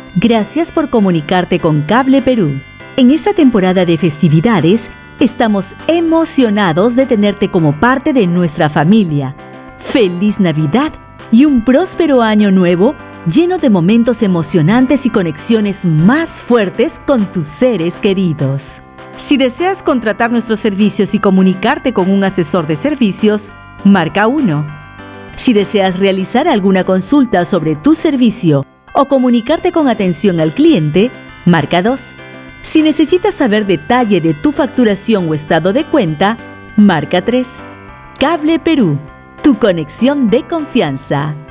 Gracias por comunicarte con Cable Perú. En esta temporada de festividades, estamos emocionados de tenerte como parte de nuestra familia. ¡Feliz Navidad y un próspero año nuevo lleno de momentos emocionantes y conexiones más fuertes con tus seres queridos! Si deseas contratar nuestros servicios y comunicarte con un asesor de servicios, marca 1. Si deseas realizar alguna consulta sobre tu servicio o comunicarte con atención al cliente, marca 2. Si necesitas saber detalle de tu facturación o estado de cuenta, marca 3. Cable Perú, tu conexión de confianza.